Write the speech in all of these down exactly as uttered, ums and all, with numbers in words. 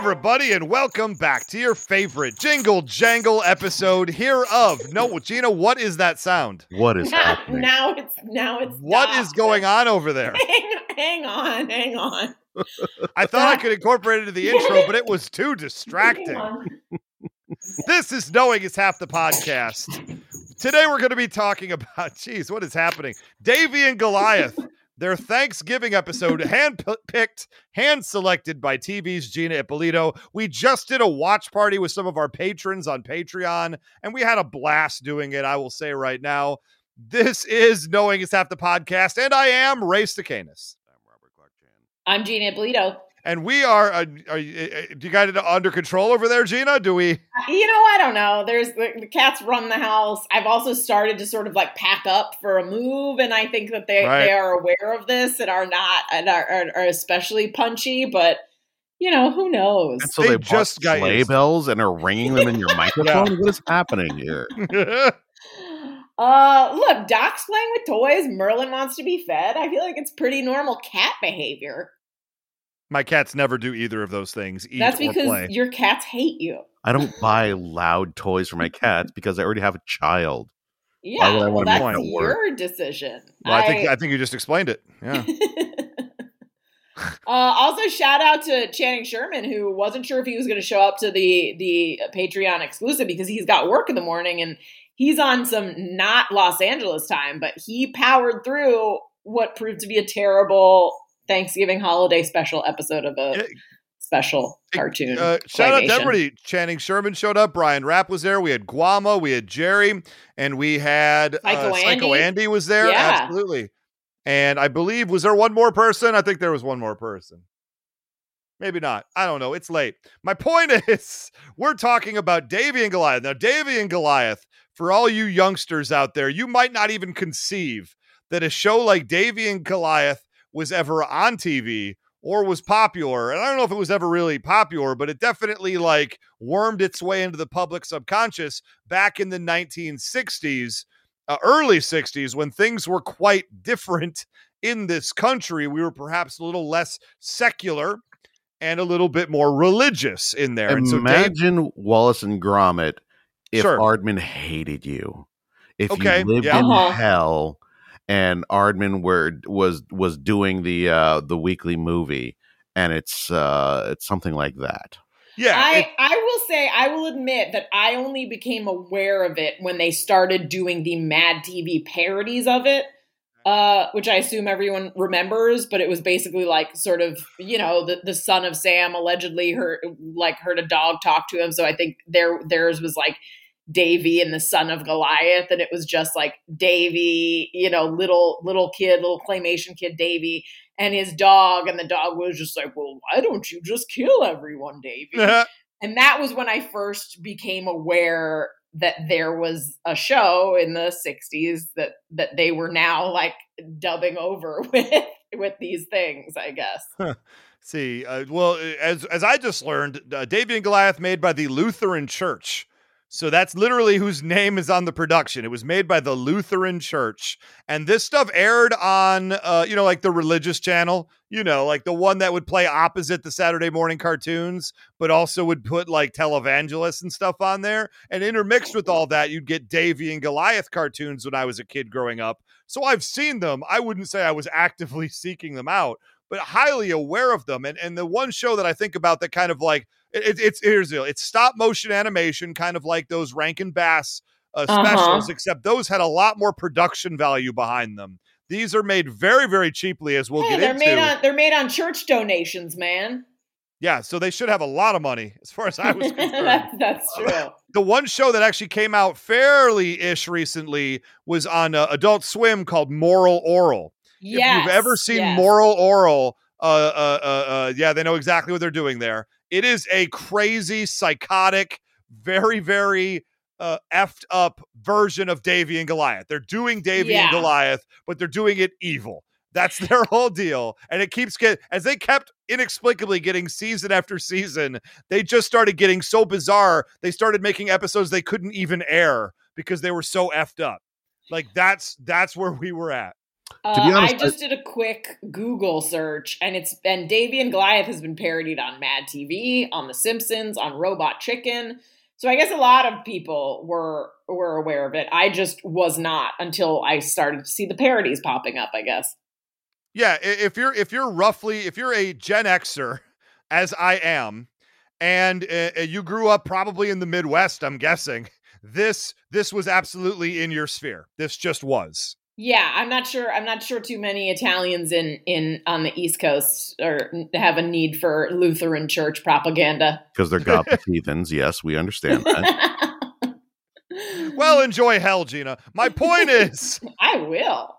everybody, and welcome back to your favorite Jingle Jangle episode here of No, Gina, what is that sound? What is now, happening? now it's now it's What stopped. is going on over there? Hang, hang on, hang on. I thought I could incorporate it into the intro, but it was too distracting. This is Knowing is Half the Podcast. Today we're going to be talking about, geez, what is happening? Davy and Goliath, their Thanksgiving episode, hand-picked, hand-selected by T V's Gina Ippolito. We just did a watch party with some of our patrons on Patreon, and we had a blast doing it, I will say right now. This is Knowing is Half the Podcast, and I am Ray Stacanis. I'm Robert Clark Chan. I'm Gina Ippolito. And we are, uh, are you, uh, do you got it under control over there, Gina? Do we? You know, I don't know. There's the, the cats run the house. I've also started to sort of like pack up for a move, and I think that they, Right. they are aware of this and are not and are, are, are especially punchy. But you know, who knows? And so They they, just just got sleigh used. bells and are ringing them in your microphone. What is happening here? Uh, look, Doc's playing with toys. Merlin wants to be fed. I feel like it's pretty normal cat behavior. My cats never do either of those things, eat That's or because play. your cats hate you. I don't buy loud toys for my cats because I already have a child. Yeah, would I well, wanna that's make that work? your decision. Well, I think I think you just explained it. Yeah. uh, also, shout out to Channing Sherman, who wasn't sure if he was going to show up to the the Patreon exclusive because he's got work in the morning and he's on some not Los Angeles time, but he powered through what proved to be a terrible Thanksgiving holiday special episode of a Yeah. special cartoon. Uh, shout out to claymation. everybody. Channing Sherman showed up. Brian Rapp was there. We had Guama. We had Jerry. And we had uh, Psycho Psycho Andy. Andy was there. Yeah. Absolutely. And I believe, was there one more person? I think there was one more person. Maybe not. I don't know. It's late. My point is, we're talking about Davy and Goliath. Now, Davy and Goliath, for all you youngsters out there, you might not even conceive that a show like Davy and Goliath was ever on T V or was popular. And I don't know if it was ever really popular, but it definitely like wormed its way into the public subconscious back in the nineteen sixties, uh, early sixties, when things were quite different in this country. We were perhaps a little less secular and a little bit more religious in there. And so Dave, Imagine Wallace and Gromit if Sure. Aardman hated you. If Okay, you lived yeah. in Uh-huh. hell and Aardman were was was doing the uh, the weekly movie, and it's uh, it's something like that. yeah, I, it- I will say, I will admit that I only became aware of it when they started doing the Mad T V parodies of it, uh, which I assume everyone remembers, but it was basically like sort of, you know, the, the son of Sam allegedly heard, like heard a dog talk to him. So I think there theirs was like Davy and the son of Goliath, and it was just like Davy, you know, little little kid, little claymation kid Davy, and his dog, and the dog was just like, well, why don't you just kill everyone, Davy? And that was when I first became aware that there was a show in the sixties that that they were now like dubbing over with with these things, I guess. see, uh, well, as as I just learned, uh, Davy and Goliath made by the Lutheran Church. So that's literally whose name is on the production. It was made by the Lutheran Church. And this stuff aired on, uh, you know, like the religious channel, you know, like the one that would play opposite the Saturday morning cartoons, but also would put like televangelists and stuff on there. And intermixed with all that, you'd get Davy and Goliath cartoons when I was a kid growing up. So I've seen them. I wouldn't say I was actively seeking them out, but highly aware of them. And, and the one show that I think about that kind of like, It, it's here's the deal. It's stop motion animation, kind of like those Rankin Bass uh, Uh-huh. specials, except those had a lot more production value behind them. These are made very, very cheaply, as we'll Yeah, get they're into. made on they're made on church donations, man. yeah, so they should have a lot of money, as far as I was concerned. that's, that's true. The one show that actually came out fairly-ish recently was on uh, Adult Swim called Moral Oral. Yes, If you've ever seen yes. Moral Oral, uh, uh, uh, uh, yeah, they know exactly what they're doing there. It is a crazy, psychotic, very, very uh, effed up version of Davy and Goliath. They're doing Davy and Yeah. Goliath, but they're doing it evil. That's their whole deal. And it keeps getting, as they kept inexplicably getting season after season, they just started getting so bizarre. They started making episodes they couldn't even air because they were so effed up. Like that's, that's where we were at. Uh, To be honest, I just did a quick Google search, and it's and Davy and Goliath has been parodied on Mad T V, on The Simpsons, on Robot Chicken. So I guess a lot of people were were aware of it. I just was not until I started to see the parodies popping up, I guess. Yeah, i- if you're if you're roughly if you're a Gen Xer, as I am, and uh, you grew up probably in the Midwest, I'm guessing this this was absolutely in your sphere. This just was. Yeah, I'm not sure. I'm not sure too many Italians in in on the East Coast or have a need for Lutheran church propaganda. Because they're godless heathens. Yes, we understand that. Well, enjoy hell, Gina. My point is, I will.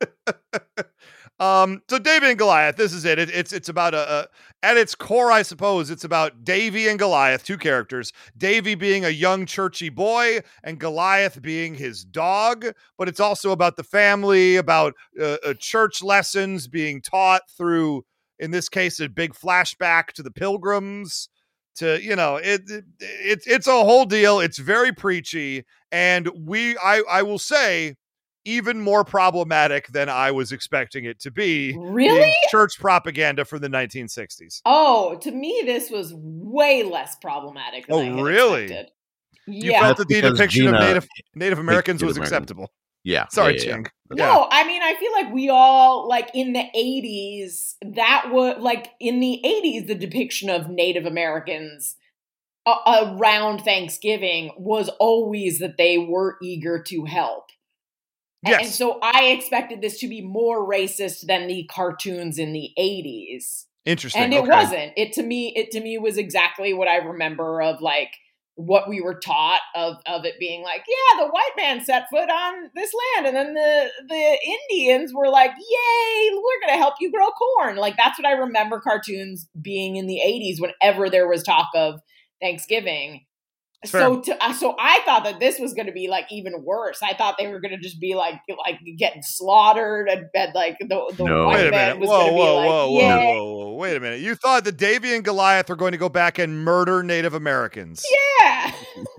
um, so Davy and Goliath. This is it. it it's it's about a, a at its core, I suppose, it's about Davy and Goliath, two characters. Davy being a young churchy boy, and Goliath being his dog. But it's also about the family, about uh, uh, church lessons being taught through, in this case, a big flashback to the Pilgrims. To you know, it, it it's it's a whole deal. It's very preachy, and we I I will say, even more problematic than I was expecting it to be. Really? Being church propaganda from the nineteen sixties. Oh, to me, this was way less problematic than Oh, I had really? expected. You Yeah. felt that the Because depiction Gina of Native Native Americans Native was Americans. acceptable. Yeah. Sorry, yeah, yeah, Ching. yeah. No, I mean, I feel like we all, like, in the eighties, that was, like, in the eighties, the depiction of Native Americans uh, around Thanksgiving was always that they were eager to help. Yes. And so I expected this to be more racist than the cartoons in the eighties. Interesting. And it okay. wasn't. It to me, it to me was exactly what I remember of like what we were taught of of it being like, yeah, the white man set foot on this land, and then the the Indians were like, yay, we're gonna help you grow corn. Like that's what I remember cartoons being in the eighties whenever there was talk of Thanksgiving. Fair. So to, uh, so I thought that this was going to be like even worse. I thought they were going to just be like like getting slaughtered and, and like the, the No. white Wait a man minute. was Whoa, going to be whoa, like, whoa, whoa, yeah, whoa, whoa. Wait a minute. You thought that Davy and Goliath were going to go back and murder Native Americans. yeah.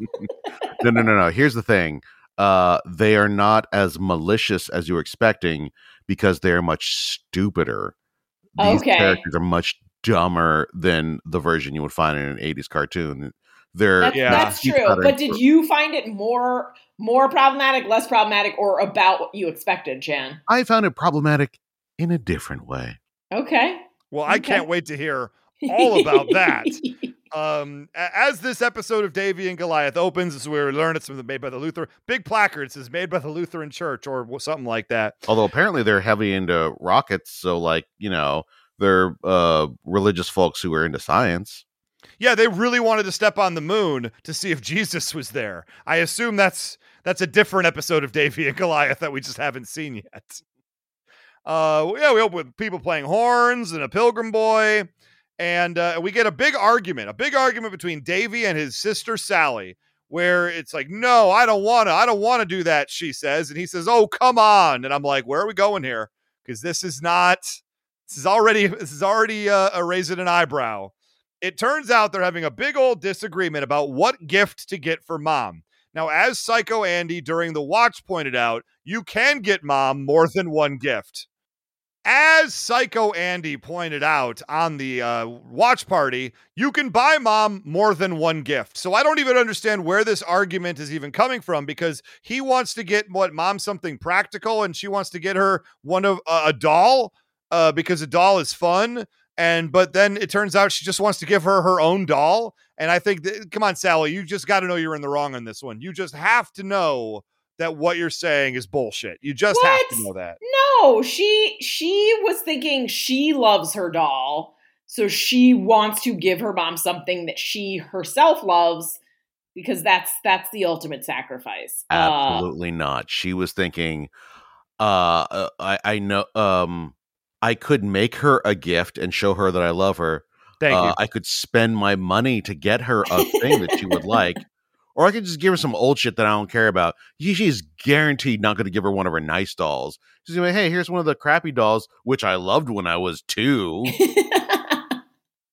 No, no, no, no. Here's the thing. Uh, they are not as malicious as you were expecting because they're much stupider. These Okay. characters are much dumber than the version you would find in an eighties cartoon. They're That's, Yeah. that's deep true. cutter. But did you find it more more problematic, less problematic, or about what you expected, Jan? I found it problematic in a different way. Okay. Well, I Okay. can't wait to hear all about that. Um, a- as this episode of Davy and Goliath opens, as we learn it's made by the Lutheran, big placard says made by the Lutheran Church or wh- something like that. Although apparently they're heavy into rockets, so like, you know, they're uh, religious folks who are into science. Yeah, they really wanted to step on the moon to see if Jesus was there. I assume that's that's a different episode of Davy and Goliath that we just haven't seen yet. Uh, yeah, we open with people playing horns and a pilgrim boy, and uh, we get a big argument, a big argument between Davy and his sister Sally, where it's like, no, I don't want to, I don't want to do that, she says, and he says, oh, come on, and I'm like, where are we going here? Because this is not, this is already, this is already uh, a raising an eyebrow. It turns out they're having a big old disagreement about what gift to get for mom. Now, as Psycho Andy during the watch pointed out, you can get mom more than one gift. As Psycho Andy pointed out on the uh, watch party, you can buy mom more than one gift. So I don't even understand where this argument is even coming from, because he wants to get what mom something practical, and she wants to get her one of uh, a doll uh, because a doll is fun. And but then it turns out she just wants to give her her own doll. And I think, that, come on, Sally, you just got to know you're in the wrong on this one. You just have to know that what you're saying is bullshit. You just What? have to know that. No, she she was thinking she loves her doll, so she wants to give her mom something that she herself loves, because that's that's the ultimate sacrifice. Uh, Absolutely not. She was thinking, uh, uh, I, I know, um, I could make her a gift and show her that I love her. Thank uh, you. I could spend my money to get her a thing that she would like, or I could just give her some old shit that I don't care about. She- She's guaranteed not going to give her one of her nice dolls. She's going to be, hey, here's one of the crappy dolls, which I loved when I was two.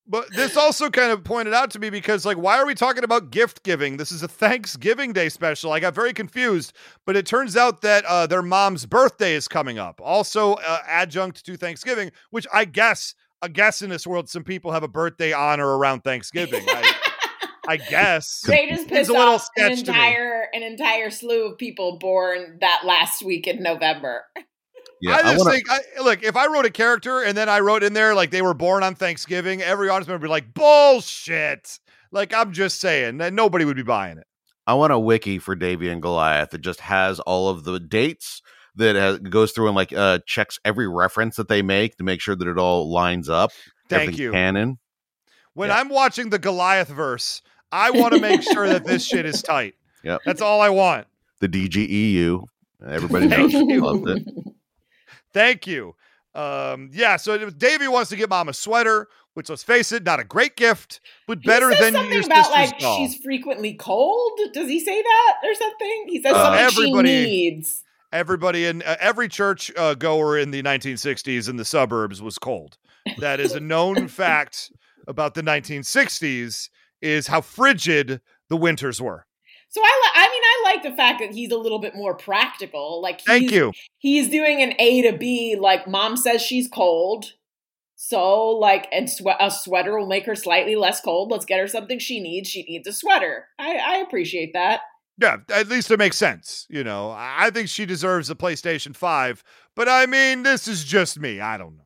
But this also kind of pointed out to me because, like, why are we talking about gift giving? This is a Thanksgiving Day special. I got very confused, but it turns out that uh, their mom's birthday is coming up. Also, uh, adjunct to Thanksgiving, which I guess, I guess in this world, some people have a birthday on or around Thanksgiving. I, I guess they just it's pissed a little off an sketch to me. entire an entire slew of people born that last week in November. Yeah, I just I wanna, think, I, look, if I wrote a character and then I wrote in there like they were born on Thanksgiving, every audience member would be like, bullshit. Like, I'm just saying that nobody would be buying it. I want a wiki for Davy and Goliath that just has all of the dates, that has, goes through and like uh, checks every reference that they make to make sure that it all lines up. Thank you. Canon. When Yeah. I'm watching the Goliath verse, I want to make sure that this shit is tight. Yep. That's all I want. The D G E U. Everybody knows. Loved it. Thank you. Um, yeah, so it was, Davey wants to get mom a sweater, which, let's face it, not a great gift, but better he says than something your about sister's like doll. she's frequently cold. Does he say that or something? He says Uh, something everybody- she needs. Everybody in uh, every church uh, goer in the nineteen sixties in the suburbs was cold. That is a known fact about the nineteen sixties, is how frigid the winters were. So I, li- I mean, I like the fact that he's a little bit more practical. Like, he's, Thank you. He's doing an A to B. Like, mom says she's cold, so like, and swe- a sweater will make her slightly less cold. Let's get her something she needs. She needs a sweater. I, I appreciate that. Yeah, at least it makes sense. You know, I I think she deserves a PlayStation five, but I mean, this is just me. I don't know.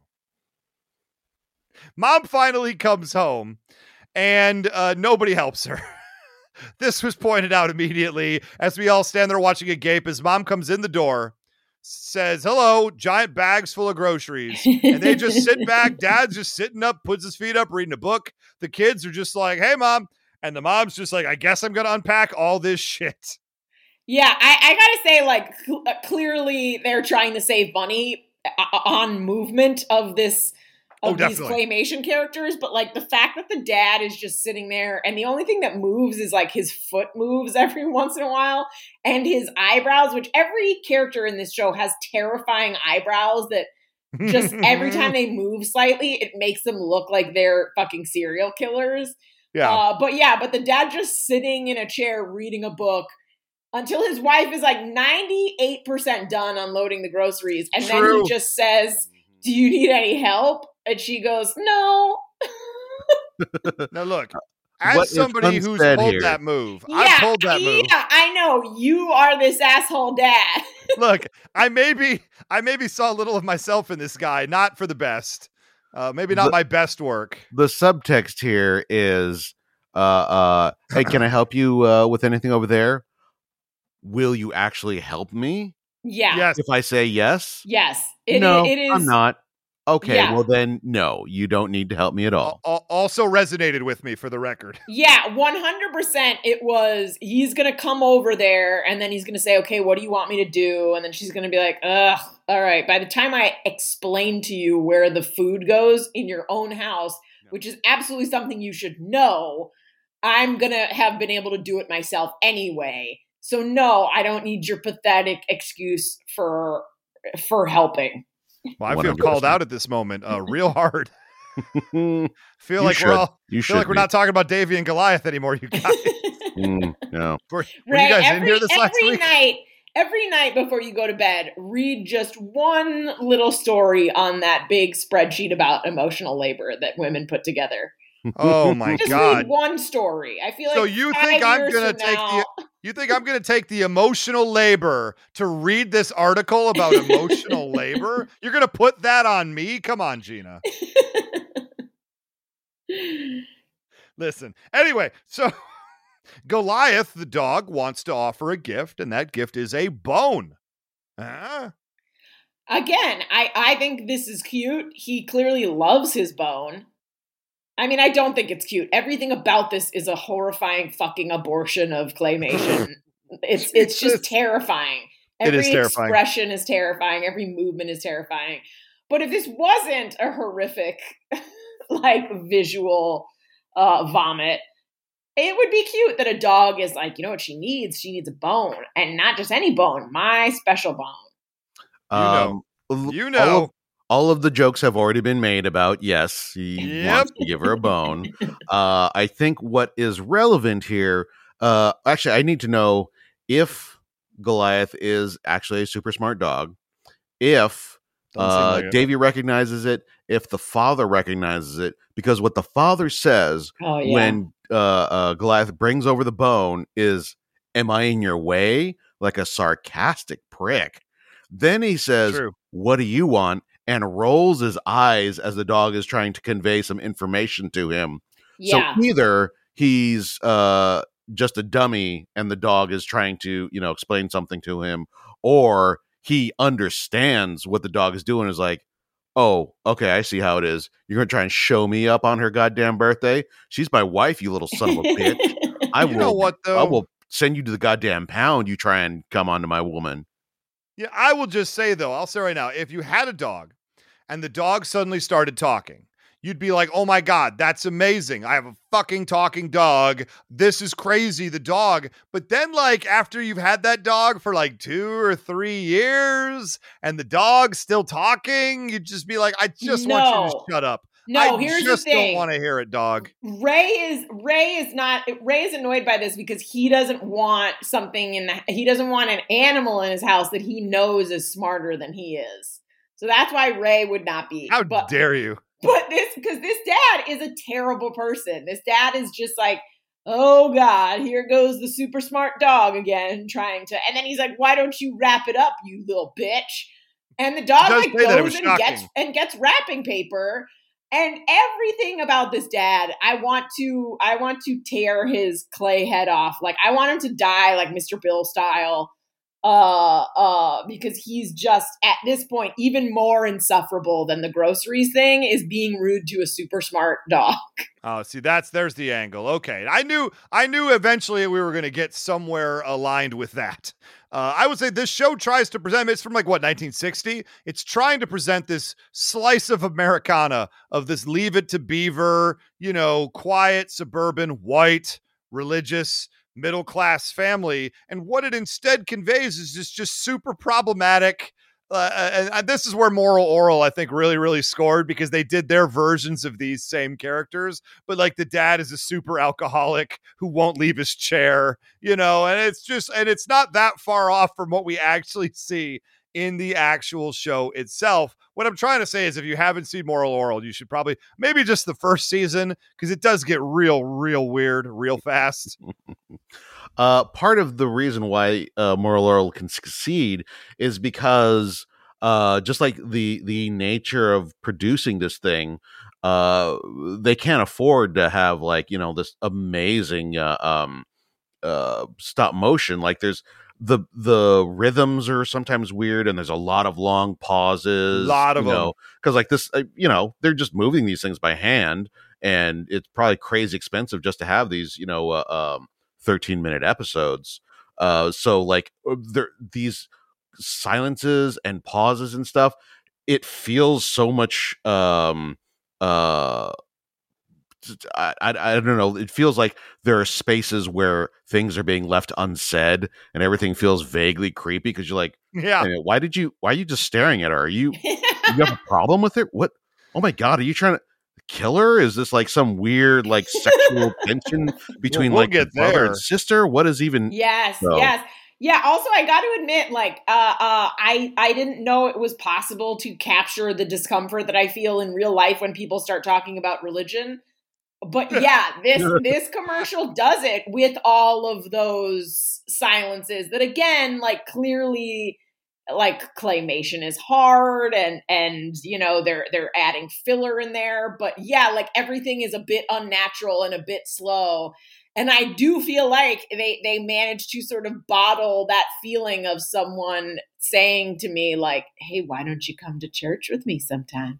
Mom finally comes home and uh, nobody helps her. This was pointed out immediately as we all stand there watching a gape as mom comes in the door, says, hello, giant bags full of groceries. And they just sit back. Dad's just sitting up, puts his feet up, reading a book. The kids are just like, hey, mom. And the mom's just like, I guess I'm going to unpack all this shit. Yeah, I, I gotta say, like, cl- uh, clearly they're trying to save money uh, on movement of this of Oh, these definitely. claymation characters, but like the fact that the dad is just sitting there and the only thing that moves is like his foot moves every once in a while and his eyebrows, which every character in this show has terrifying eyebrows that just every time they move slightly, it makes them look like they're fucking serial killers. Yeah. Uh, but yeah, but the dad just sitting in a chair reading a book until his wife is like ninety-eight percent done unloading the groceries. And then True. he just says, do you need any help? And she goes, no. Now, look, as What is somebody who's unsaid pulled here? that move, Yeah, I've pulled that move. yeah, I know. You are this asshole dad. Look, I maybe, I maybe saw a little of myself in this guy, not for the best. Uh, maybe not The- my best work. The subtext here is, uh, uh, hey, can I help you uh, with anything over there? Will you actually help me? Yeah. Yes. If I say yes, Yes. It, no, it is. I'm not. Okay, Yeah. well then, no, you don't need to help me at all. Al- al- Also resonated with me, for the record. Yeah, one hundred percent it was, he's going to come over there and then he's going to say, okay, what do you want me to do? And then she's going to be like, ugh, all right. By the time I explain to you where the food goes in your own house, Yeah. which is absolutely something you should know, I'm going to have been able to do it myself anyway. So no, I don't need your pathetic excuse for for helping. Well, I feel one hundred called percent. out at this moment, uh, real hard. Mm, Feel You like should. we're all you feel like should we're be. not talking about Davy and Goliath anymore. You guys, Mm, no. were, were Right, you guys every, in here this last every week? night, every night before you go to bed, read just one little story on that big spreadsheet about emotional labor that women put together. Oh my Just God! read one story. I feel like So you five think I'm years gonna from take now, the you think I'm gonna take the emotional labor to read this article about emotional labor? You're gonna put that on me? Come on, Gina. Listen. Anyway, so Goliath, the dog, wants to offer a gift, and that gift is a bone. Huh? Again, I, I think this is cute. He clearly loves his bone. I mean, I don't think it's cute. Everything about this is a horrifying fucking abortion of claymation. it's it's just Jesus. terrifying. It Every is terrifying. expression is terrifying. Every movement is terrifying. But if this wasn't a horrific, like, visual uh, vomit, it would be cute that a dog is like, you know what she needs? She needs a bone. And not just any bone, my special bone. You know. Um, l- You all know. of, all of the jokes have already been made about, yes, he Yep. wants to give her a bone. Uh, I think what is relevant here, uh, actually, I need to know if Goliath is actually a super smart dog, if Doesn't seem uh, like it. Davy recognizes it, if the father recognizes it, because what the father says Oh yeah. when uh, uh, Goliath brings over the bone is, "Am I in your way?" Like a sarcastic prick. Then he says, True. "What do you want?" and rolls his eyes as the dog is trying to convey some information to him. Yeah. So either he's uh, just a dummy and the dog is trying to, you know, explain something to him, or he understands what the dog is doing, is like, "Oh, okay, I see how it is. You're going to try and show me up on her goddamn birthday? She's my wife, you little son of a bitch. I You know will, what, I though? will send you to the goddamn pound. You try and come onto my woman." Yeah, I will just say, though, I'll say right now, if you had a dog and the dog suddenly started talking, you'd be like, oh my God, that's amazing. I have a fucking talking dog. This is crazy, the dog. But then, like, after you've had that dog for like two or three years and the dog's still talking, you'd just be like, I just want you to No. shut up. No, I here's the just don't thing. want to hear it, dog. Ray is Ray is not Ray is annoyed by this because he doesn't want something in the he doesn't want an animal in his house that he knows is smarter than he is. So that's why Ray would not be. How but, dare you? But this because this dad is a terrible person. This dad is just like, oh God, here goes the super smart dog again, trying to, and then he's like, why don't you wrap it up, you little bitch? And the dog does like say that. It was goes and gets shocking. and gets wrapping paper. And everything about this dad, I want to, I want to tear his clay head off. Like I want him to die, like Mister Bill style, uh, uh, because he's just at this point even more insufferable than the groceries thing is being rude to a super smart dog. Oh, see, that's there's the angle. Okay, I knew, I knew eventually we were going to get somewhere aligned with that. Uh, I would say this show tries to present. It's from like what nineteen sixty. It's trying to present this slice of Americana of this Leave It to Beaver, you know, quiet suburban white religious middle class family, and what it instead conveys is just just super problematic. Uh, and, and this is where Moral Oral, I think, really, really scored because they did their versions of these same characters. But like the dad is a super alcoholic who won't leave his chair, you know, and it's just, and it's not that far off from what we actually see in the actual show itself. What I'm trying to say is if you haven't seen Moral Oral, you should probably maybe just the first season because it does get real, real weird real fast. Uh, part of the reason why uh, Moral Oral can succeed is because uh, just like the the nature of producing this thing, uh, they can't afford to have like, you know, this amazing uh, um, uh, stop motion. Like there's the the rhythms are sometimes weird, and there's a lot of long pauses. Lot of you know, them. because like this, uh, you know, they're just moving these things by hand, and it's probably crazy expensive just to have these, you know, uh, um, thirteen minute episodes. Uh, so like there these silences and pauses and stuff, it feels so much um uh I, I I don't know. It feels like there are spaces where things are being left unsaid, and everything feels vaguely creepy because you're like, Yeah. "Wait a minute, why did you? Why are you just staring at her? Are you? You have a problem with it? What? Oh my God! Are you trying to kill her? Is this like some weird like sexual tension between we'll like get brother there. and sister? What is even? Yes, So- yes. Yeah, also I got to admit like uh uh I I didn't know it was possible to capture the discomfort that I feel in real life when people start talking about religion. But yeah, this this commercial does it with all of those silences that again, like clearly like claymation is hard and and you know they're they're adding filler in there, but yeah, like everything is a bit unnatural and a bit slow. And I do feel like they they managed to sort of bottle that feeling of someone saying to me like, "Hey, why don't you come to church with me sometime?"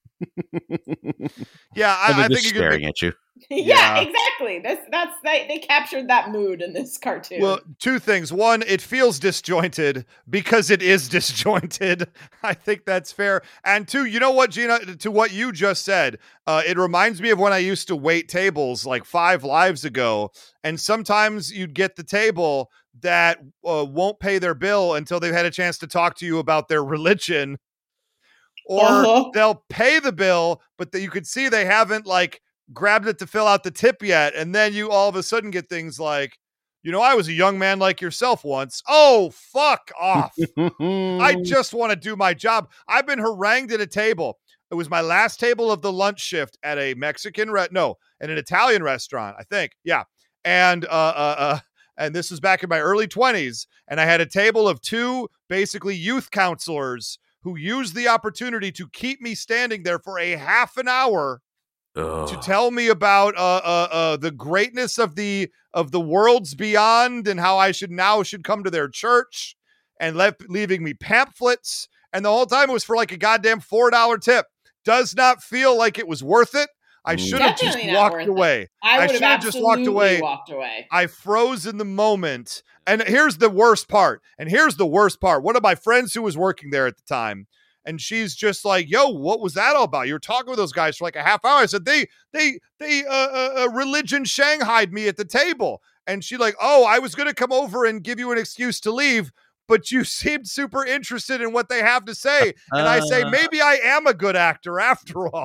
Yeah, And I, they're I think just you could staring make, at you. yeah, Yeah. exactly. That's that's they, they captured that mood in this cartoon. well, two things. One, it feels disjointed because it is disjointed. I think that's fair. And two, you know what, Gina, to what you just said, uh, it reminds me of when I used to wait tables like five lives ago. And sometimes you'd get the table that uh, won't pay their bill until they've had a chance to talk to you about their religion. or Uh-huh. they'll pay the bill, but the, you could see they haven't like grabbed it to fill out the tip yet. And then you all of a sudden get things like, you know, I was a young man like yourself once. Oh, fuck off. I just want to do my job. I've been harangued at a table. It was my last table of the lunch shift at a Mexican, re- no, at an Italian restaurant, I think. Yeah. And, uh, uh, uh, and this was back in my early twenties. And I had a table of two basically youth counselors who used the opportunity to keep me standing there for a half an hour Ugh. to tell me about uh, uh, uh, the greatness of the of the worlds beyond and how I should now should come to their church, and left leaving me pamphlets. And the whole time it was for like a goddamn four dollar tip. Does not feel like it was worth it. I should have just Definitely not worth walked it. away. I would should have have just walked absolutely away. walked away. I froze in the moment. And here's the worst part. And here's the worst part. One of my friends who was working there at the time, and she's just like, yo, what was that all about? You were talking with those guys for like a half hour. I said, they, they, they, uh, uh, uh religion shanghaied me at the table. And she like, oh, I was going to come over and give you an excuse to leave, but you seemed super interested in what they have to say. And I say, maybe I am a good actor after all.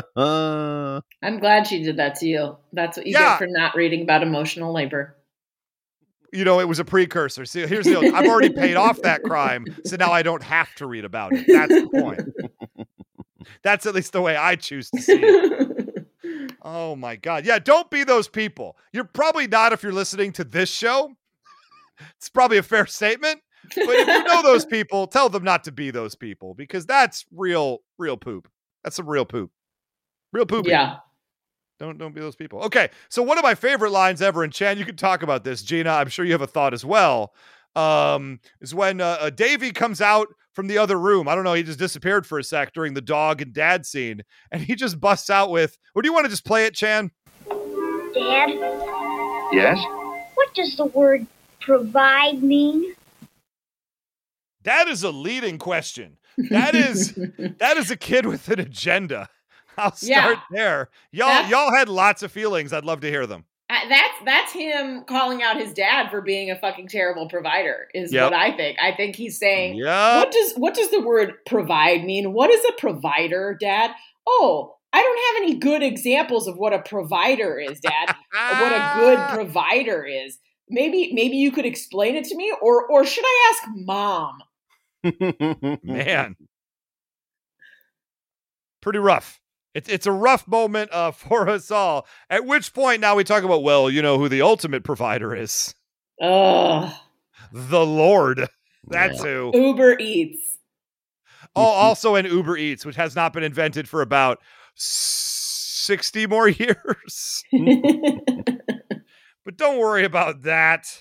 I'm glad she did that to you. That's what you Yeah. get for not reading about emotional labor. You know, it was a precursor. See, here's the deal. I've already paid off that crime, so now I don't have to read about it. That's the point. That's at least the way I choose to see it. Oh my God. Yeah, don't be those people. You're probably not if you're listening to this show. It's probably a fair statement. But if you know those people, tell them not to be those people, because that's real, real poop. That's some real poop. Real poopy. Yeah. Don't don't be those people. Okay, so one of my favorite lines ever, and Chan, you can talk about this. Gina, I'm sure you have a thought as well. Um, is when uh, uh, Davey comes out from the other room. I don't know. He just disappeared for a sec during the dog and dad scene, and he just busts out with, "Or do you want to just play it, Chan?" Dad, Yes? what does the word provide mean? That is a leading question. That is that is a kid with an agenda. I'll start Yeah. there. Y'all That's- y'all had lots of feelings. I'd love to hear them. Uh, that's that's him calling out his dad for being a fucking terrible provider is Yep. what I think. I think he's saying, Yeah. what does what does the word provide mean? What is a provider, Dad? Oh, I don't have any good examples of what a provider is, Dad. what a good provider is. Maybe maybe you could explain it to me, or or should I ask Mom? Man. Pretty rough. It's it's a rough moment uh, for us all. At which point now we talk about, well, you know who the ultimate provider is. Ugh. The Lord. That's Yeah. who. Uber Eats. Oh, also an Uber Eats, which has not been invented for about sixty more years. But don't worry about that.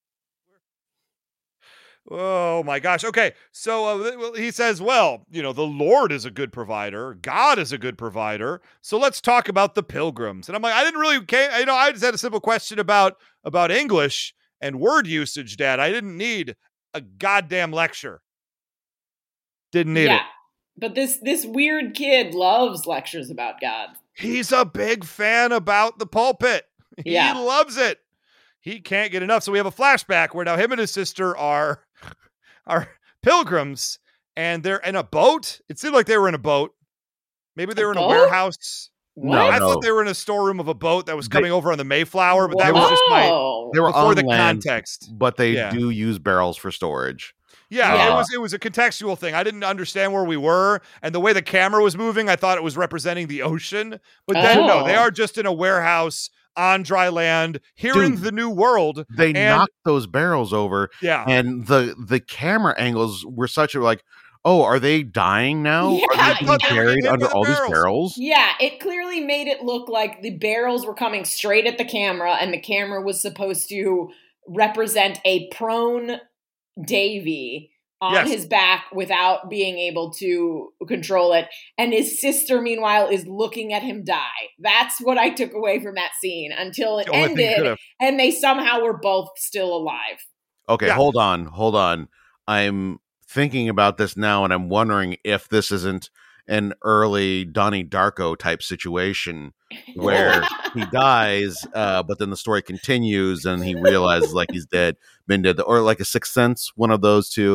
Oh my gosh. Okay. So uh, well, he says, well, you know, the Lord is a good provider. God is a good provider. So let's talk about the pilgrims. And I'm like, I didn't really, you know, I just had a simple question about, about English and word usage, Dad. I didn't need a goddamn lecture. Didn't need yeah. it. But this this weird kid loves lectures about God. He's a big fan about the pulpit. He Yeah. loves it. He can't get enough. So we have a flashback where now him and his sister are are pilgrims, and they're in a boat. It seemed like they were in a boat. Maybe they A were in boat? a warehouse. What? No, I no. thought they were in a storeroom of a boat that was They- coming over on the Mayflower, but that was just my Whoa. They were before on the land, context. but they Yeah. do use barrels for storage. Yeah, it Uh, was it was a contextual thing. I didn't understand where we were, and the way the camera was moving, I thought it was representing the ocean. But then no, they Oh. are just in a warehouse on dry land here in Dude. the new world. They And- knocked those barrels over, Yeah. and the the camera angles were such a like, oh, are they dying now? Yeah, are I they being thought they were carried getting hit under by the all barrels. these barrels? Yeah, it clearly made it look like the barrels were coming straight at the camera, and the camera was supposed to represent a prone Davy on Yes. his back without being able to control it. And his sister, meanwhile, is looking at him die. That's what I took away from that scene until it The only thing ended, could've- and they somehow were both still alive. Okay, Yeah. hold on, hold on. I'm thinking about this now, and I'm wondering if this isn't an early Donnie Darko type situation where he dies, uh, but then the story continues and he realizes like he's dead, been dead, or like a Sixth Sense, one of those two.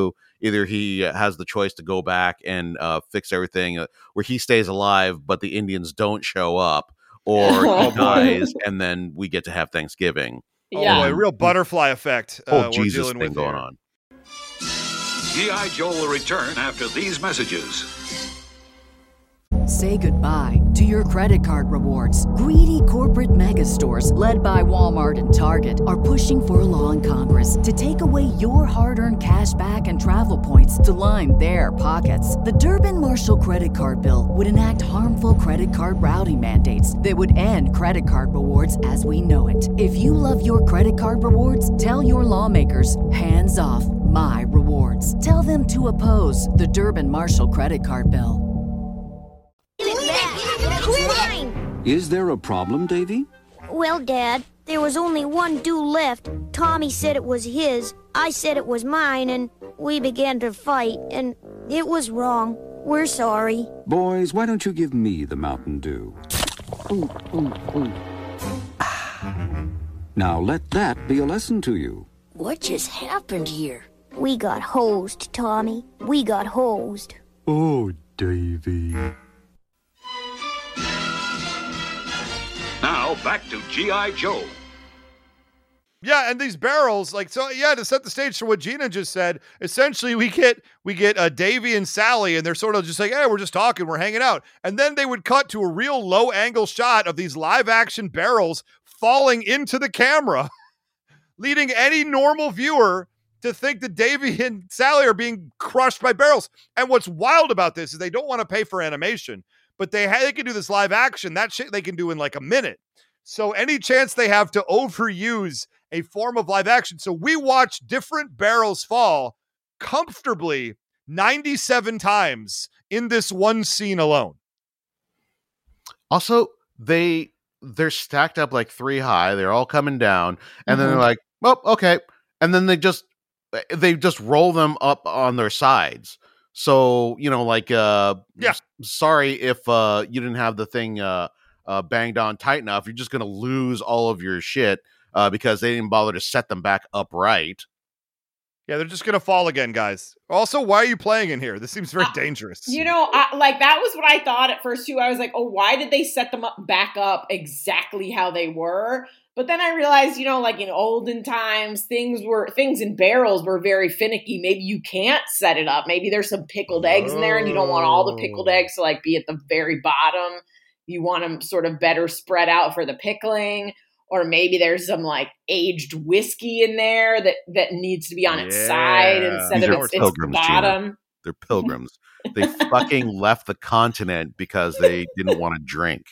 either he uh, has the choice to go back and uh, fix everything, uh, where he stays alive, but the Indians don't show up, or Oh, he boy. dies, and then we get to have Thanksgiving. Oh Yeah. boy, real butterfly effect. Whole Uh, we're Jesus dealing thing with going here. on. G I. Joe will return after these messages. Say goodbye to your credit card rewards. Greedy corporate mega stores, led by Walmart and Target, are pushing for a law in Congress to take away your hard-earned cash back and travel points to line their pockets. The Durbin-Marshall credit card bill would enact harmful credit card routing mandates that would end credit card rewards as we know it. If you love your credit card rewards, tell your lawmakers, hands off my rewards. Tell them to oppose the Durbin-Marshall credit card bill. Is there a problem, Davy? Well, Dad, there was only one dew left. Tommy said it was his, I said it was mine, and we began to fight, and it was wrong. We're sorry. Boys, why don't you give me the Mountain Dew? Ooh, ooh, ooh. Now let that be a lesson to you. What just happened here? We got hosed, Tommy. We got hosed. Oh, Davy. Now, back to G I. Joe. Yeah, and these barrels, like, so yeah, to set the stage for what Gina just said, essentially we get we get uh, Davy and Sally, and they're sort of just like, hey, we're just talking, we're hanging out. And then they would cut to a real low angle shot of these live action barrels falling into the camera, leading any normal viewer to think that Davy and Sally are being crushed by barrels. And what's wild about this is they don't want to pay for animation, but they ha- they can do this live action. That shit they can do in like a minute. So any chance they have to overuse a form of live action. So we watch different barrels fall comfortably ninety-seven times in this one scene alone. Also, they they're stacked up like three high. They're all coming down, and Mhm. then they're like, "Oh, okay," and then they just they just roll them up on their sides. So you know, like, uh, Yeah. s- sorry if uh, you didn't have the thing uh, uh, banged on tight enough. You're just gonna lose all of your shit uh, because they didn't bother to set them back upright. Yeah, they're just going to fall again, guys. Also, why are you playing in here? This seems very Uh, dangerous. You know, I, like that was what I thought at first too. I was like, oh, why did they set them up back up exactly how they were? But then I realized, you know, like in olden times, things were things in barrels were very finicky. Maybe you can't set it up. Maybe there's some pickled eggs in there, and you don't want all the pickled Oh. eggs to like be at the very bottom. You want them sort of better spread out for the pickling. Or maybe there's some like aged whiskey in there that, that needs to be on its side Yeah. instead These of are its, its pilgrims, Gina. bottom. They're pilgrims. They fucking left the continent because they didn't want to drink.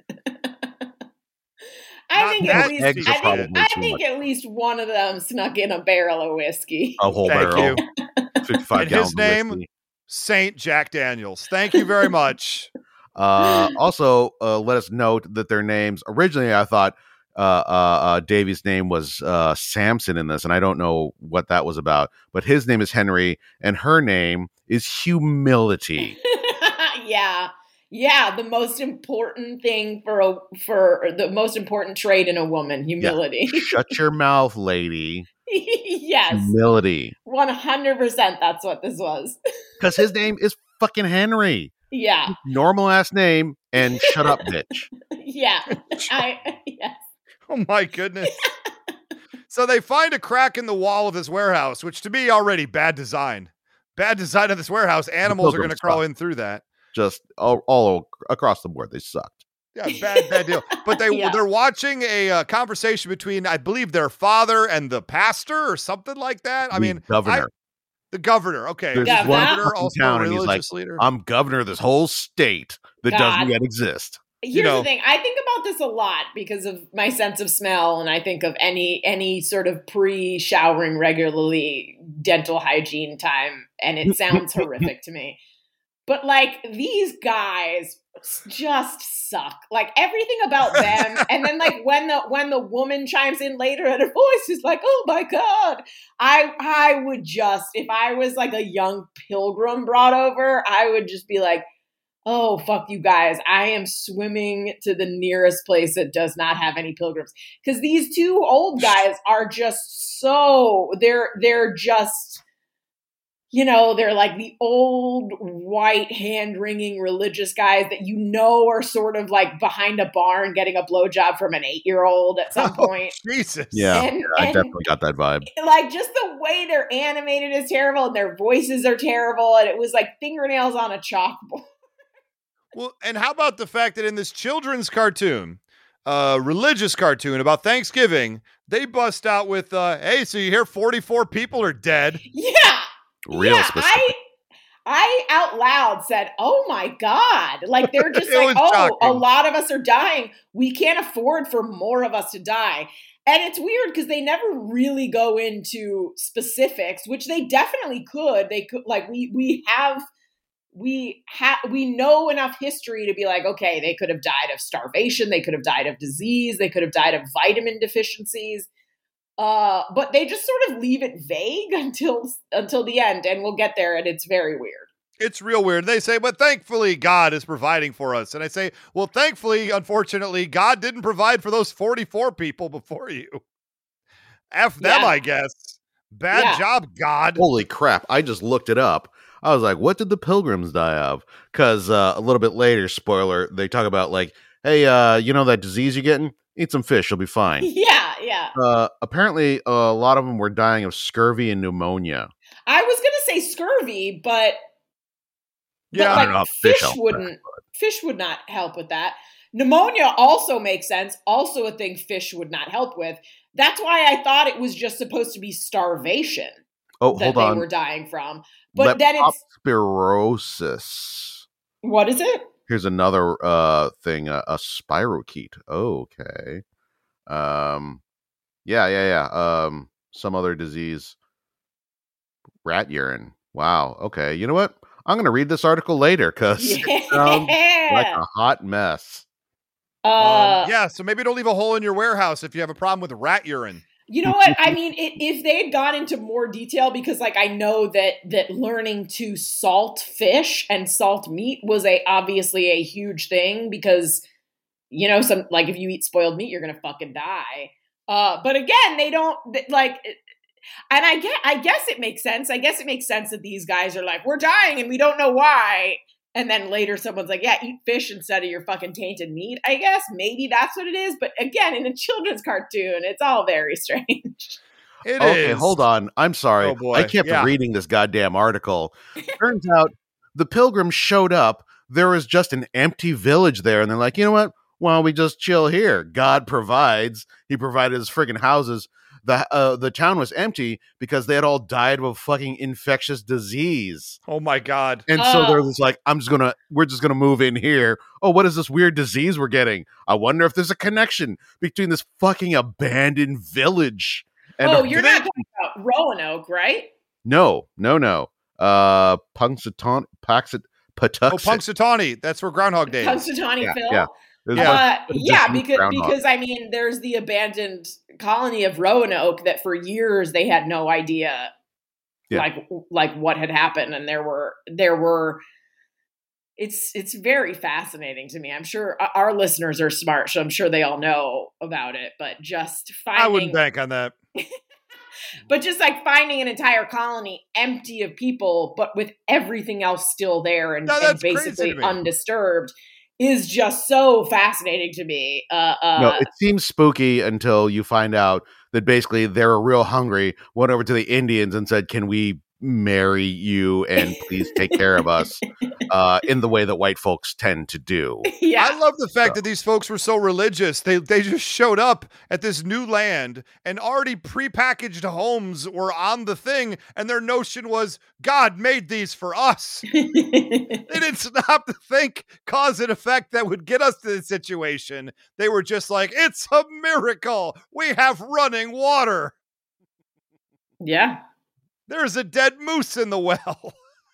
I Not think that at least eggs are I think, probably I too think much. at least one of them snuck in a barrel of whiskey. A whole Thank barrel, you. fifty-five And gallons his of name? whiskey. Saint Jack Daniels. Thank you very much. Uh, also, uh, let us note that their names originally, I thought uh, uh, uh, Davy's name was uh, Samson in this, and I don't know what that was about, but his name is Henry, and her name is Humility. yeah. Yeah, the most important thing for a for the most important trait in a woman, humility. Shut your mouth, lady. Yes. Humility. one hundred percent that's what this was. Because his name is fucking Henry. Yeah. Normal ass name, and shut up, bitch. Yeah. I yes. Oh my goodness. So they find a crack in the wall of this warehouse, which to me already bad design. Bad design of this warehouse. Animals are going to pilgrims crawl suck. in through that. Just all, all across the board, they sucked. Yeah, bad, bad deal. But they Yeah. they're watching a uh, conversation between, I believe, their father and the pastor or something like that. I The mean, governor. I- the governor. Okay, There's Yeah, the one that- governor, fucking also town, a and he's like, religious leader. I'm governor of this whole state that God. doesn't yet exist. Here's You know- the thing. I think about this a lot because of my sense of smell, and I think of any any sort of pre-showering regularly dental hygiene time, and it sounds horrific to me. But like these guys just suck. Like everything about them, and then like when the when the woman chimes in later, and her voice is like, "Oh my god!" I I would just if I was like a young pilgrim brought over, I would just be like, oh, fuck you guys. I am swimming to the nearest place that does not have any pilgrims. Because these two old guys are just so, they're, they're just, you know, they're like the old white hand-wringing religious guys that you know are sort of like behind a barn getting a blowjob from an eight-year-old at some Oh, point. Jesus. Yeah, And- yeah, I and- definitely got that vibe. Like, just the way they're animated is terrible, and their voices are terrible, and it was like fingernails on a chalkboard. Well, and how about the fact that in this children's cartoon, uh, religious cartoon about Thanksgiving, they bust out with, uh, hey, so you hear forty-four people are dead. Yeah. Real yeah, specific. I I out loud said, "Oh my God." Like they're just It like, was "Oh, shocking. a lot of us are dying. We can't afford for more of us to die." And it's weird because they never really go into specifics, which they definitely could. They could, like, we we have we have we know enough history to be like, okay, they could have died of starvation, they could have died of disease, they could have died of vitamin deficiencies. Uh, but they just sort of leave it vague until until the end, and we'll get there, and it's very weird. It's real weird. They say, but thankfully God is providing for us. And I say, well, thankfully, unfortunately, God didn't provide for those forty-four people before you. F them, Yeah. I guess. Bad Yeah. job, God. Holy crap. I just looked it up. I was like, what did the pilgrims die of? Because uh, a little bit later, spoiler, they talk about like, hey, uh, you know that disease you're getting? Eat some fish, you'll be fine. Yeah, yeah. Uh, apparently, uh, a lot of them were dying of scurvy and pneumonia. I was gonna say scurvy, but Yeah, but I like don't know if fish fish help wouldn't fish would not help with that. Pneumonia also makes sense. Also a thing fish would not help with. That's why I thought it was just supposed to be starvation Oh, that hold they on. were dying from. But then it's Leptospirosis. what is it? Here's another uh thing, uh, a spirochete. Okay. Um, yeah, yeah, yeah. Um, some other disease. Rat urine. Wow. Okay. You know what? I'm gonna read this article later because it sounds like Yeah. a hot mess. Uh, um, yeah, so maybe don't leave a hole in your warehouse if you have a problem with rat urine. You know what? I mean, it, if they had gone into more detail, because like I know that that learning to salt fish and salt meat was a obviously a huge thing because you know some like if you eat spoiled meat, you're gonna fucking die. Uh, but again, they don't like, and I get I guess it makes sense. I guess it makes sense that these guys are like, we're dying and we don't know why. And then later someone's like, yeah, eat fish instead of your fucking tainted meat. I guess maybe that's what it is. But again, in a children's cartoon, it's all very strange. It Okay, is. hold on. I'm sorry. Oh, boy. I kept Yeah. reading this goddamn article. Turns out the pilgrims showed up. There was just an empty village there. And they're like, you know what? Why don't we just chill here? God provides. He provided his friggin' houses. The, uh, the town was empty because they had all died of a fucking infectious disease. Oh, my God. And so Oh. they're just like, I'm just gonna, we're just gonna move in here. Oh, what is this weird disease we're getting? I wonder if there's a connection between this fucking abandoned village. And oh, a- you're not talking about Roanoke, right? no, no, no. Uh, Punxsutawney, Paxit, Oh, Patuxent. Punxsutawney. That's where Groundhog Day is. Punxsutawney Yeah, Phil. yeah. There's Yeah. a- Uh, there's yeah, a because groundhog. because I mean, there's the abandoned colony of Roanoke that for years they had no idea, Yeah. like like what had happened, and there were there were. It's it's very fascinating to me. I'm sure uh, our listeners are smart, so I'm sure they all know about it. But just finding, I wouldn't bank on that. but just like finding an entire colony empty of people, but with everything else still there and, No, and that's crazy basically to me. undisturbed is just so fascinating to me. Uh, uh, no, it seems spooky until you find out that basically they were real hungry, went over to the Indians and said, can we marry you and please take care of us uh, in the way that white folks tend to do. yeah. I love the fact that these folks were so religious. They they just showed up at this new land and already prepackaged homes were on the thing, and their notion was God made these for us. They didn't stop to think cause and effect that would get us to this situation. They were just like, it's a miracle. We have running water. yeah. There's a dead moose in the well.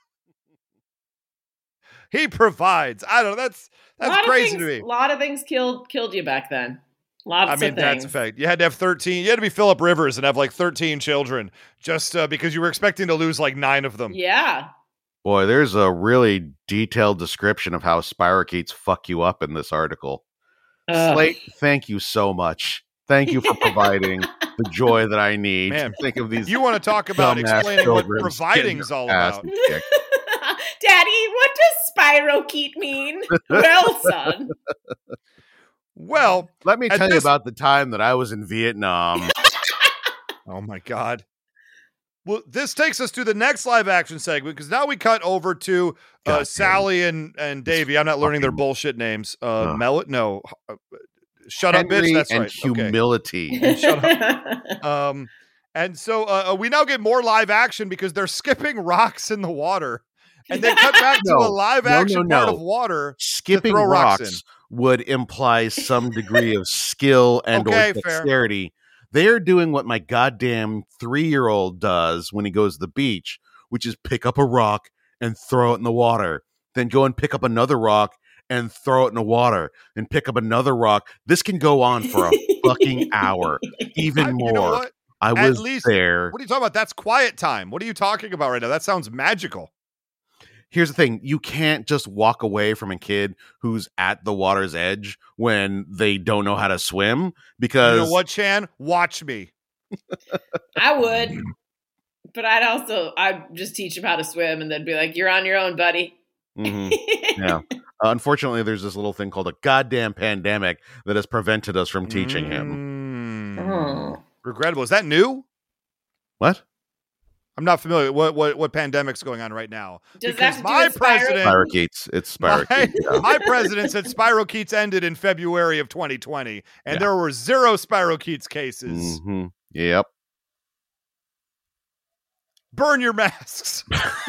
He provides. I don't know. That's A lot that's of crazy things, to me. A lot of things killed killed you back then. Lots I mean, of that's things. a fact. You had to have thirteen. You had to be Philip Rivers and have like thirteen children just uh, because you were expecting to lose like nine of them. Yeah. Boy, there's a really detailed description of how spirochetes fuck you up in this article. Ugh. Slate, thank you so much. Thank you for providing the joy that I need Man, to think of these. You want to talk about dumbass explaining what pilgrims providing's getting all their ass about? kicked. Daddy, what does spirochete mean? Well, son. Well, Let me at tell you this- about the time that I was in Vietnam. Oh my God. Well, this takes us to the next live action segment because now we cut over to uh, God damn. Sally and, and Davey. I'm not learning their fucking- bullshit names. Uh, Ugh. Mel, no. Uh, shut up, Henry bitch. That's and right. Okay. humility. Shut up. Um, and so uh, we now get more live action because they're skipping rocks in the water. And they cut back to No, a live no, action no, part no. of water. Skipping throw rocks rocks, would imply some degree of skill and Okay, or fair. dexterity. They're doing what my goddamn three-year-old does when he goes to the beach, which is pick up a rock and throw it in the water. Then go and pick up another rock and throw it in the water. And pick up another rock. This can go on for a fucking hour, even I- more. You know what? I At was least- there. What are you talking about? That's quiet time. What are you talking about right now? That sounds magical. Here's the thing. You can't just walk away from a kid who's at the water's edge when they don't know how to swim because You know what, Chan? Watch me. I would, but I'd also I'd just teach them how to swim, and then be like, "You're on your own, buddy." Mhm. Yeah. Uh, unfortunately, there's this little thing called a goddamn pandemic that has prevented us from teaching him. Mm. Oh. Regrettable. Is that new? What? I'm not familiar. What what what pandemic's going on right now? Does Because that have to do my with president, Spirochetes. It's my, spirochetes. Yeah. my president said spirochetes ended in February of twenty twenty, and Yeah. there were zero spirochetes cases. Mhm. Yep. Burn your masks.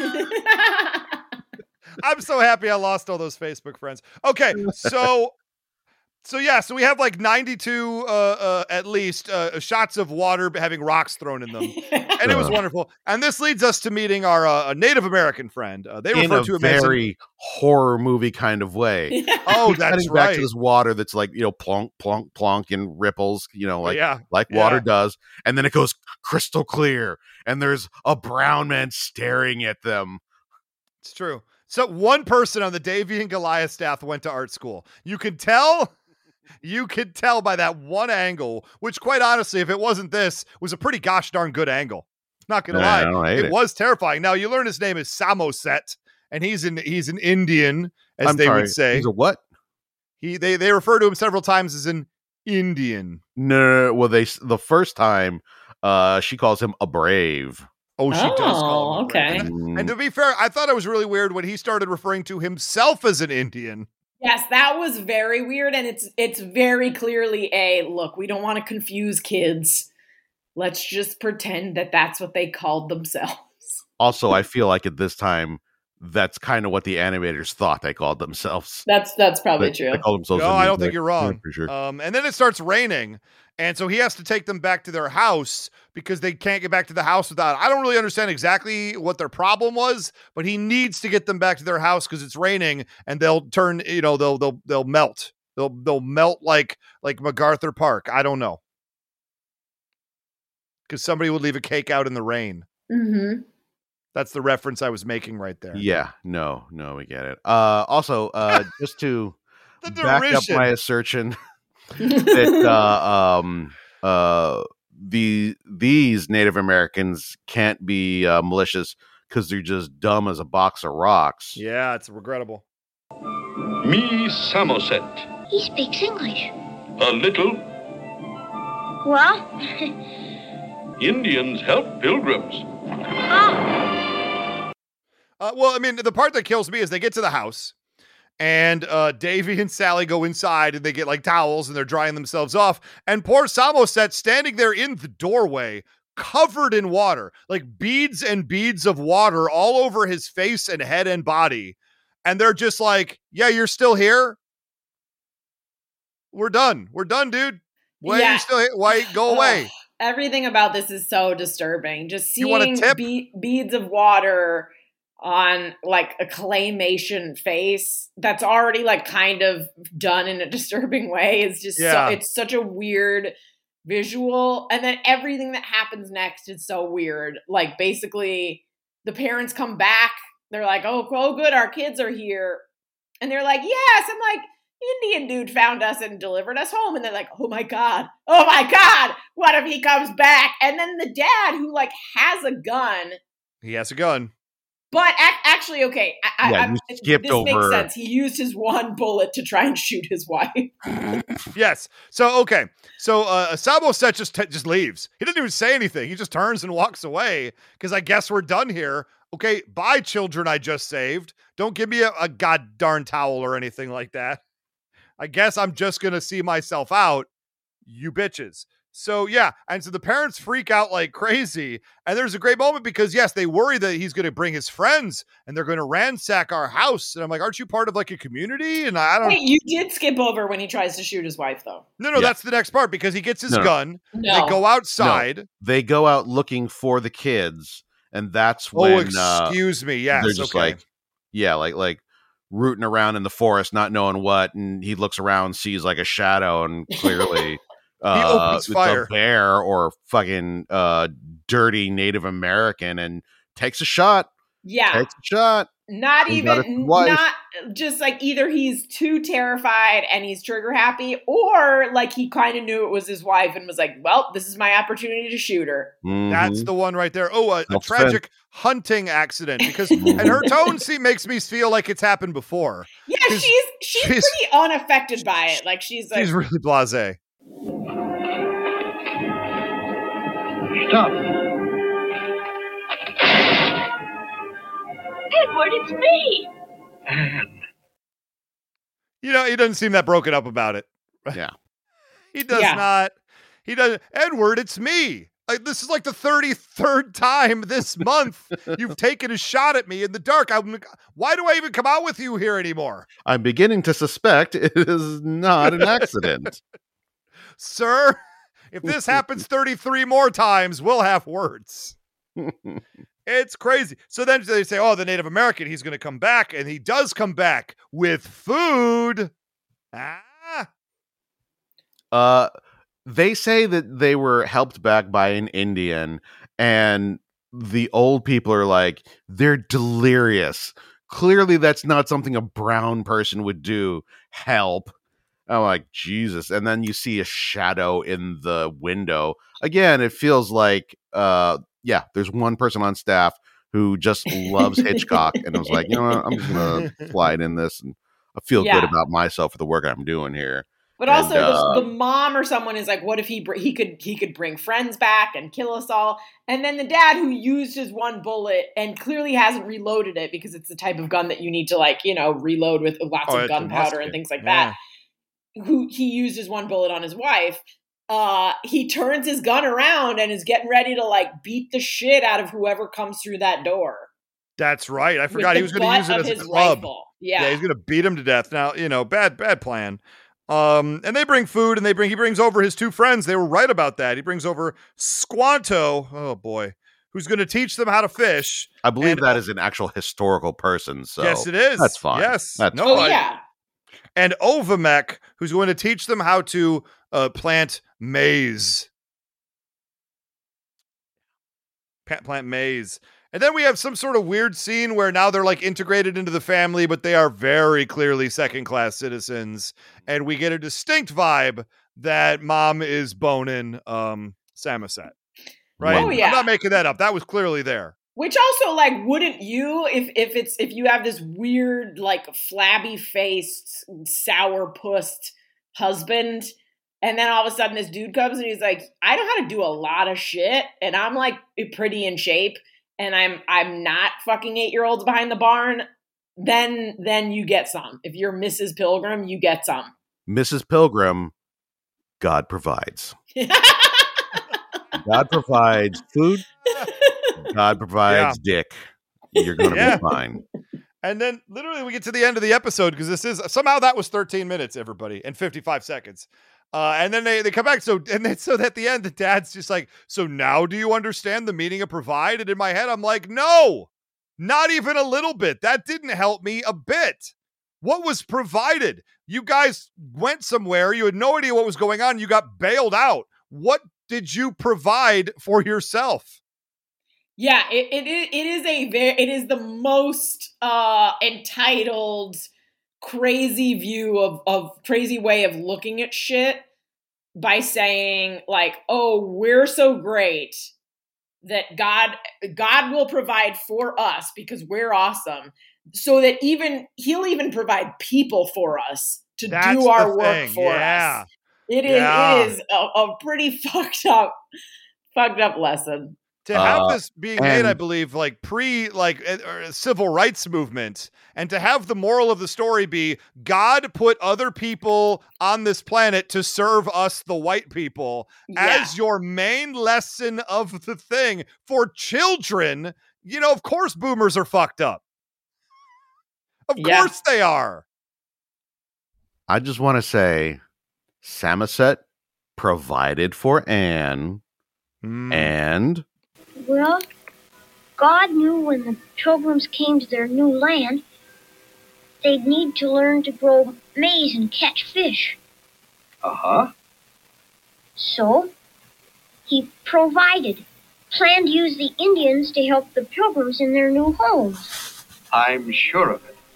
I'm so happy I lost all those Facebook friends. Okay, so so yeah, so we have like ninety-two uh, uh at least uh, shots of water having rocks thrown in them. And it was Uh. wonderful. And this leads us to meeting our uh, Native American friend. Uh, they In refer a to him as very horror movie kind of way. oh, Keep that's cutting back right. to this water that's like, you know, plonk, plonk, plonk, and ripples, you know, like yeah, like yeah. water does. And then it goes crystal clear, and there's a brown man staring at them. It's true. So one person on the Davy and Goliath staff went to art school. You could tell. You could tell by that one angle, which quite honestly, if it wasn't this, was a pretty gosh darn good angle. Not gonna Yeah, lie. I don't hate It, it. was terrifying. Now you learn his name is Samoset, and he's an he's an Indian, as I'm they sorry, would say. He's a what? He they they refer to him several times as an Indian. No, no, no, well, they s- the first time, uh, she calls him a brave. Oh, she does call Oh, him a brave. okay. And, and to be fair, I thought it was really weird when he started referring to himself as an Indian. Yes, that was very weird, and it's it's very clearly a look. We don't want to confuse kids. Let's just pretend that that's what they called themselves. Also, I feel like at this time, that's kind of what the animators thought they called themselves. That's that's probably They, true. they called themselves. No, Indians, I don't think right? you're Yeah, wrong. for sure. Um, and then it starts raining, and so he has to take them back to their house because they can't get back to the house without. I don't really understand exactly what their problem was, but he needs to get them back to their house because it's raining, and they'll turn. You know, they'll they'll they'll melt. They'll they'll melt like like MacArthur Park. I don't know, because somebody would leave a cake out in the rain. Mm-hmm. That's the reference I was making right there. Yeah, no, no, we get it. Uh, also, uh, just to The back up derision. my assertion that uh, um, uh, the these Native Americans can't be uh, malicious because they're just dumb as a box of rocks. Yeah, it's regrettable. Me Samoset. He speaks English. A little. Well, Indians help pilgrims. oh, Uh, well, I mean, the part that kills me is they get to the house, and uh, Davy and Sally go inside, and they get like towels, and they're drying themselves off. And poor Samoset standing there in the doorway, covered in water, like beads and beads of water all over his face and head and body. And they're just like, "Yeah, you're still here. We're done. We're done, dude. Why are Yeah. you still here? Why go away?" Ugh, everything about this is so disturbing. Just You want a seeing tip? be- beads of water on like a claymation face that's already like kind of done in a disturbing way is just Yeah. so it's such a weird visual. And then everything that happens next is so weird. Like basically the parents come back, they're like, oh, oh good, our kids are here. And they're like, yes. I'm like, Indian dude found us and delivered us home. And they're like, oh my God, oh my God, what if he comes back? And then the dad who like has a gun. He has a gun. But ac- actually, okay, I, Yeah, I, you I, skipped this over- makes sense. He used his one bullet to try and shoot his wife. Yes. So, okay. So, uh, Samoset just, t- just leaves. He doesn't even say anything. He just turns and walks away because I guess we're done here. Okay. Bye, children I just saved. Don't give me a, a god darn towel or anything like that. I guess I'm just going to see myself out, you bitches. So, yeah. And so the parents freak out like crazy. And there's a great moment because, yes, they worry that he's going to bring his friends and they're going to ransack our house. And I'm like, aren't you part of like a community? And I don't Wait, you did skip over when he tries to shoot his wife, though. No, no, Yeah. that's the next part because he gets his No, no. gun. No. They go outside. They go out looking for the kids, and that's Oh, when uh, excuse me. Yes. they're just okay. like, yeah, like like rooting around in the forest, not knowing what, and he looks around, sees like a shadow, and clearly uh, opens it's fire. a bear or fucking uh, dirty Native American, and takes a shot. Yeah. Takes a shot. Not He got even, his wife. not just like either he's too terrified and he's trigger happy, or like he kind of knew it was his wife and was like, well, this is my opportunity to shoot her. That's Mhm. the one right there. Oh, a, a Self-defense. tragic hunting accident because, and her tone see, makes me feel like it's happened before. Yeah, 'Cause she's, she's she's- pretty unaffected by it. Like she's like, She's really blasé. Stop. Edward, it's me. Anne. You know, he doesn't seem that broken up about it. Yeah. He does Yeah. not. He does. Edward, it's me. Like, this is like the thirty-third time this month you've taken a shot at me in the dark. I'm, why do I even come out with you here anymore? I'm beginning to suspect it is not an accident. Sir, if this happens thirty-three more times, we'll have words. It's crazy. So then they say, oh, the Native American, he's going to come back. And he does come back with food. Ah. Uh, they say that they were helped back by an Indian, and the old people are like, they're delirious. Clearly, that's not something a brown person would do. Help. I'm like, Jesus. And then you see a shadow in the window. Again, it feels like, uh, yeah, there's one person on staff who just loves Hitchcock. And I was like, you know what? I'm just going to slide in this and I feel Yeah. good about myself for the work I'm doing here. but And, also uh, the, the mom or someone is like, what if he br- he could he could bring friends back and kill us all? And then the dad who used his one bullet and clearly hasn't reloaded it because it's the type of gun that you need to like you know reload with lots Oh, of it's a gunpowder musket. and things like Yeah. that. Who he used his one bullet on his wife. Uh, he turns his gun around and is getting ready to like beat the shit out of whoever comes through that door. That's right. I with forgot the he was going to butt use it of as a his club. rifle. Yeah, Yeah. he's going to beat him to death. Now, you know, bad, bad plan. Um, and they bring food and they bring, he brings over his two friends. They were right about that. He brings over Squanto. Oh boy. Who's going to teach them how to fish. I believe And- that is an actual historical person. So yes, it is. that's fine. Yes. That's no, Oh I- yeah. and Ovamek, who's going to teach them how to uh, plant maize. Pa- Plant maize. And then we have some sort of weird scene where now they're like integrated into the family, but they are very clearly second class citizens. And we get a distinct vibe that mom is boning um, Samoset. Right? Oh, yeah. I'm not making that up. That was clearly there. Which also, like, wouldn't you, if if it's if you have this weird, like, flabby faced, sour pussed husband, and then all of a sudden this dude comes and he's like, I know how to do a lot of shit, and I'm like pretty in shape, and I'm I'm not fucking eight year olds behind the barn. Then then you get some. If you're Missus Pilgrim, you get some. Missus Pilgrim, God provides. God provides food. God provides dick. You're going to Yeah. be fine. And then literally we get to the end of the episode because this is somehow that was thirteen minutes, everybody, and fifty-five seconds. Uh, and then they, they come back. So, and then, so at the end, the dad's just like, so now do you understand the meaning of provide? And in my head, I'm like, no, not even a little bit. That didn't help me a bit. What was provided? You guys went somewhere. You had no idea what was going on. You got bailed out. What did you provide for yourself? Yeah, it, it is it is a very it is the most uh entitled crazy view of, of crazy way of looking at shit by saying like, oh, we're so great that God, God will provide for us because we're awesome. So that even he'll even provide people for us to That's do our the work thing. for Yeah. us. It is, Yeah. it is a, a pretty fucked up, fucked up lesson. To have Uh, this being made, I and- believe, like pre like uh, uh, civil rights movement, and to have the moral of the story be God put other people on this planet to serve us, the white people, Yeah. as your main lesson of the thing for children. You know, of course, boomers are fucked up. Of Yeah. course they are. I just want to say, Samoset provided for Anne, Mm. and Well, God knew when the pilgrims came to their new land, they'd need to learn to grow maize and catch fish. Uh-huh. So, he provided, planned to use the Indians to help the pilgrims in their new homes. I'm sure of it.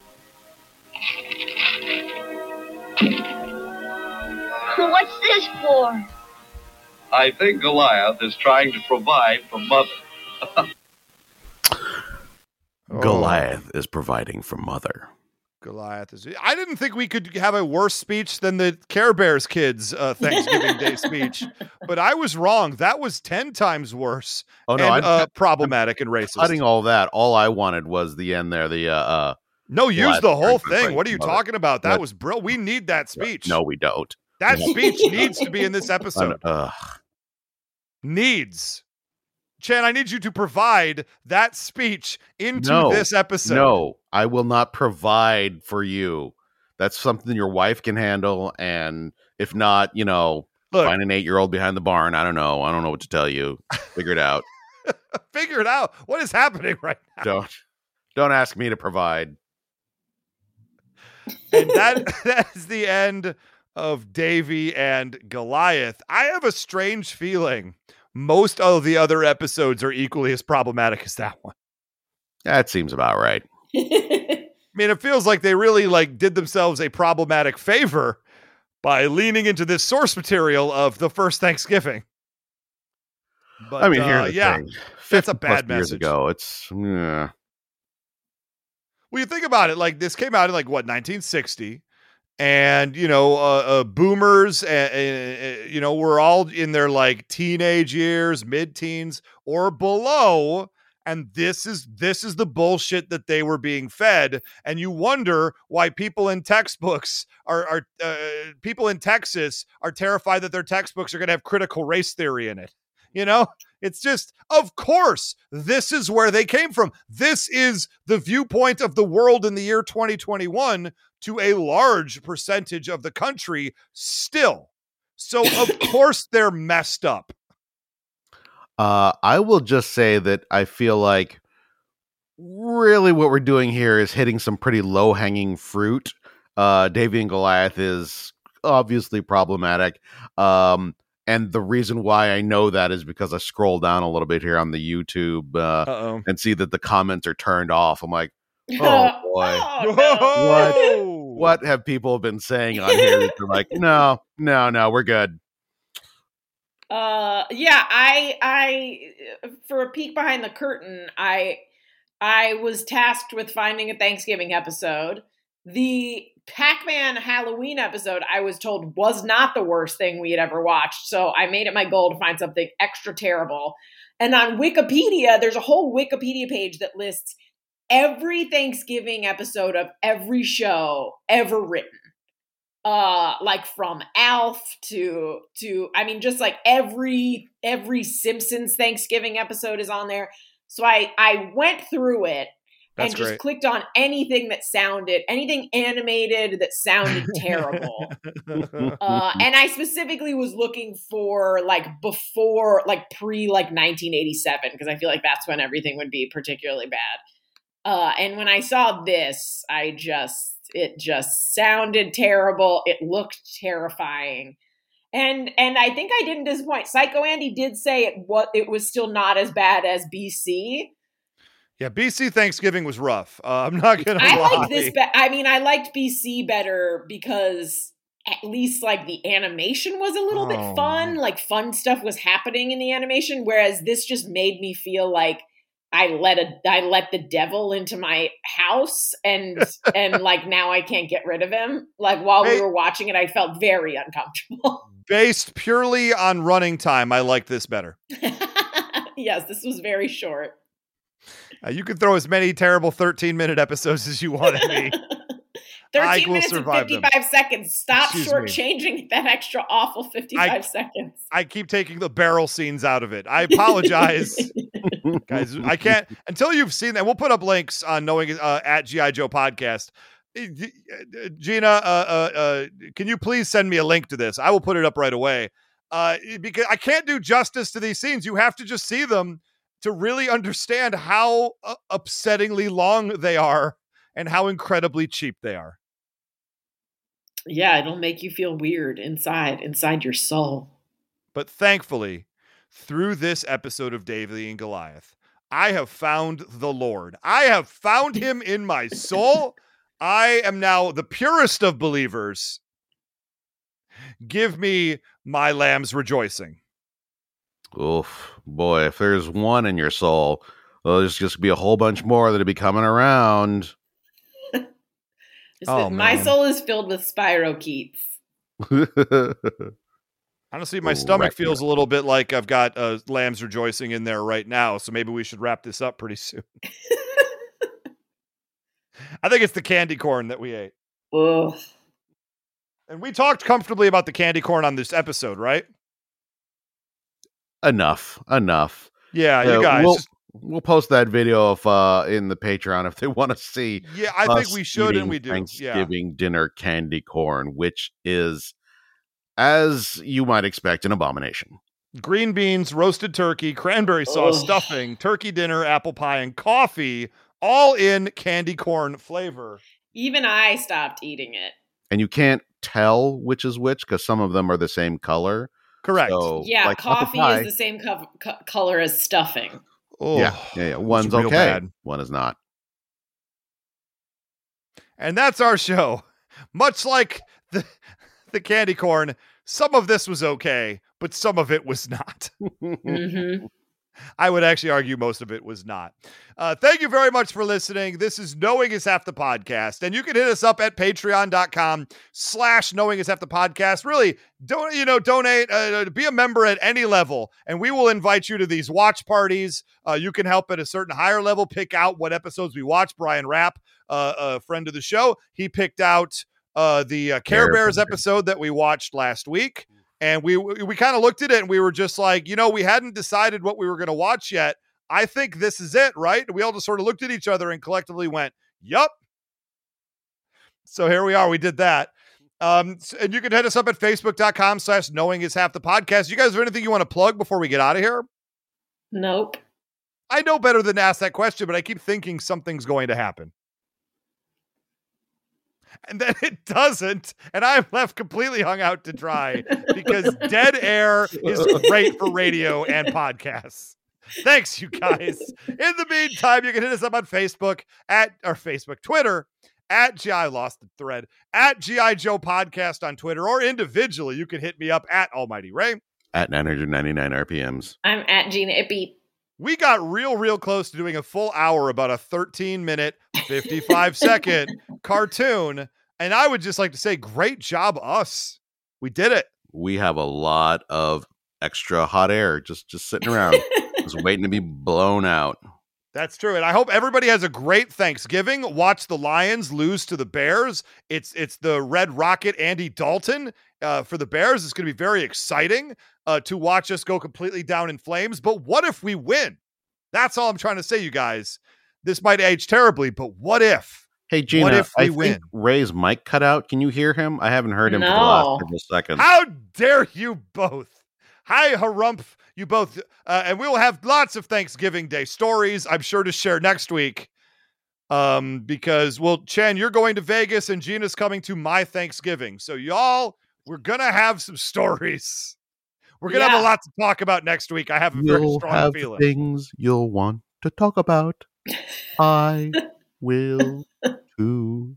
What's this for? I think Goliath is trying to provide for Mother. Goliath is providing for Mother. Goliath is. I didn't think we could have a worse speech than the Care Bears kids' uh, Thanksgiving Day speech, but I was wrong. That was ten times worse. Oh no, and I'm uh, problematic and racist. cutting all that. All I wanted was the end there. The uh, uh No, use Goliath the whole turned thing. What are you mother. talking about? That That- was bro. We need that speech. no, we don't. That speech needs to be in this episode. Uh, Needs. Chan, I need you to provide that speech into No, this episode. no, I will not provide for you. That's something your wife can handle, and if not, you know, Look, find an eight-year-old behind the barn. I don't know. I don't know what to tell you. Figure it out. figure it out. What is happening right now? Don't don't ask me to provide. And that that is the end of Davy and Goliath. I have a strange feeling most of the other episodes are equally as problematic as that one. That seems about right. I mean, it feels like they really like did themselves a problematic favor by leaning into this source material of the first Thanksgiving. But I mean, uh, here's the yeah, thing. that's a fifty bad plus years message. ago. It's yeah. Well, you think about it, like this came out in like what nineteen sixty, and you know, uh, uh, boomers, uh, uh, you know, we're all in their like teenage years, mid-teens or below, and this is this is the bullshit that they were being fed, and you wonder why people in textbooks are are uh, people in Texas are terrified that their textbooks are going to have critical race theory in it. You know, it's just, of course, this is where they came from. This is the viewpoint of the world in the year twenty twenty-one to a large percentage of the country still. So, of course, they're messed up. Uh, I will just say that I feel like really what we're doing here is hitting some pretty low hanging fruit. Uh, Davy and Goliath is obviously problematic. Um, and the reason why I know that is because I scroll down a little bit here on the YouTube uh, Uh-oh. and see that the comments are turned off. I'm like, oh boy, Oh, no. What? what have people been saying on here? They're like, no, no, no, we're good. Uh, yeah, I, I, for a peek behind the curtain, I, I was tasked with finding a Thanksgiving episode. The Pac-Man Halloween episode, I was told, was not the worst thing we had ever watched. So I made it my goal to find something extra terrible. And on Wikipedia, there's a whole Wikipedia page that lists every Thanksgiving episode of every show ever written. Uh, like from Alf to, to, I mean, just like every, every Simpsons Thanksgiving episode is on there. So I, I went through it That's and just great. clicked on anything that sounded, anything animated that sounded terrible. Uh, and I specifically was looking for like before, like pre like nineteen eighty-seven, because I feel like that's when everything would be particularly bad. Uh, and when I saw this, I just, it just sounded terrible. It looked terrifying. And and I think I didn't disappoint. Psycho Andy did say it, what, it was still not as bad as B C. Yeah, B C Thanksgiving was rough. Uh, I'm not gonna I lie. liked this. Be- I mean, I liked B C better because at least like the animation was a little Oh, bit fun. man. Like fun stuff was happening in the animation, whereas this just made me feel like I let a I let the devil into my house, and and like now I can't get rid of him. Like while we Hey. were watching it, I felt very uncomfortable. Based purely on running time, I like this better. Yes, this was very short. Uh, you can throw as many terrible thirteen-minute episodes as you want at me. I thirteen will minutes and survive them. fifty-five seconds. Stop Excuse me. shortchanging that extra awful fifty-five I- seconds. I keep taking the barrel scenes out of it. I apologize, guys. I can't until you've seen that. We'll put up links on knowing uh, at G I Joe podcast. Uh, Gina, uh, uh, uh, can you please send me a link to this? I will put it up right away. Uh, because I can't do justice to these scenes. You have to just see them to really understand how uh, upsettingly long they are and how incredibly cheap they are. Yeah, it'll make you feel weird inside, inside your soul. But thankfully, through this episode of David and Goliath, I have found the Lord. I have found him in my soul. I am now the purest of believers. Give me my lambs rejoicing. Oof, boy, if there's one in your soul, well, there's just be a whole bunch more that'll be coming around. Just Oh, that my man. soul is filled with spirochetes. Honestly, my Ooh, stomach right. feels a little bit like I've got uh, lambs rejoicing in there right now. So maybe we should wrap this up pretty soon. I think it's the candy corn that we ate. Ugh. And we talked comfortably about the candy corn on this episode, right? enough, enough. Yeah, Uh, you guys. we'll, just- we'll post that video of uh in the Patreon if they want to see. yeah, I us think we should eating and we do. Yeah. Thanksgiving dinner candy corn, which is, as you might expect, an abomination. Green beans, roasted turkey, cranberry sauce, Ugh. stuffing, turkey dinner, apple pie, and coffee, all in candy corn flavor. Even I stopped eating it. And you can't tell which is which because some of them are the same color. Correct. So, Yeah, like apple coffee pie- is the same co- co- color as stuffing. Oh, yeah, yeah, yeah. One's real okay, bad. one is not. And that's our show. Much like the the candy corn, some of this was okay, but some of it was not. Mm-hmm. I would actually argue most of it was not. Uh, thank you very much for listening. This is Knowing is Half the Podcast. And you can hit us up at patreon.com slash knowing is half the podcast. Really, don't, you know, donate, uh, be a member at any level. And we will invite you to these watch parties. Uh, you can help at a certain higher level, pick out what episodes we watch. Brian Rapp, uh, a friend of the show, he picked out uh, the uh, Care Care Bears Bears. episode that we watched last week. And we we, we kind of looked at it and we were just like, you know, we hadn't decided what we were going to watch yet. I think this is it, right? We all just sort of looked at each other and collectively went, yup. So here we are. We did that. Um, s- and you can hit us up at facebook.com slash knowing is half the podcast. You guys have anything you want to plug before we get out of here? Nope. I know better than to ask that question, but I keep thinking something's going to happen. And then it doesn't, and I'm left completely hung out to dry because dead air is great for radio and podcasts. Thanks, you guys. In the meantime, you can hit us up on Facebook at or Facebook, Twitter at G I lost the thread at G I Joe Podcast on Twitter, or individually, you can hit me up at Almighty Ray. At nine hundred ninety-nine R P Ms. I'm at Gina Ippy. We got real, real close to doing a full hour about a thirteen minute, fifty-five second cartoon. And I would just like to say, great job, us. We did it. We have a lot of extra hot air just just sitting around, just waiting to be blown out. That's true. And I hope everybody has a great Thanksgiving. Watch the Lions lose to the Bears. It's it's the Red Rocket Andy Dalton uh, for the Bears. It's going to be very exciting uh, to watch us go completely down in flames. But what if we win? That's all I'm trying to say, you guys. This might age terribly, but what if? Hey, Gina, What if we I think win? Ray's mic cut out. Can you hear him? I haven't heard him for the No. last several seconds. How dare you both? Hi, harumph, you both. Uh, and we will have lots of Thanksgiving Day stories, I'm sure, to share next week. Um, because, well, Chen, you're going to Vegas and Gina's coming to my Thanksgiving. So, y'all, we're going to have some stories. We're going to have Yeah. a lot to talk about next week. I have a very You'll strong have feeling. things you'll want to talk about. I will too.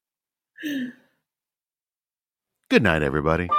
Good night, everybody.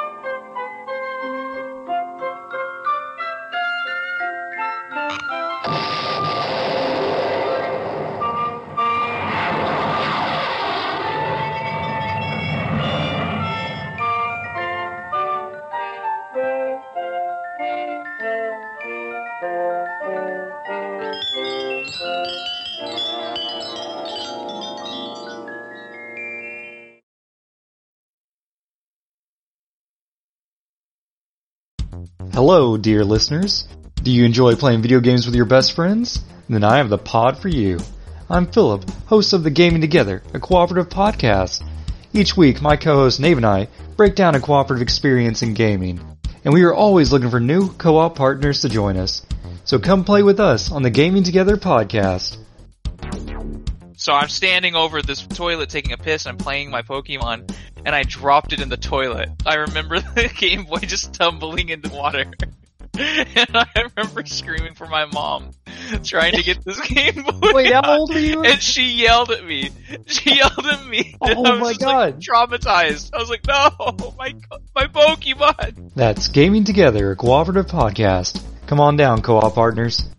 Hello, dear listeners. Do you enjoy playing video games with your best friends? Then I have the pod for you. I'm Philip, host of the Gaming Together, a cooperative podcast. Each week, my co-host Nave and I break down a cooperative experience in gaming, and we are always looking for new co-op partners to join us. So come play with us on the Gaming Together podcast. So I'm standing over this toilet taking a piss and I'm playing my Pokemon and I dropped it in the toilet. I remember the Game Boy just tumbling into water. And I remember screaming for my mom, trying to get this Game Boy. Wait, how out. old were you? And she yelled at me. She yelled at me. Oh and I was my just, god. like, traumatized. I was like, no, my my Pokemon. That's Gaming Together, a cooperative podcast. Come on down, co-op partners.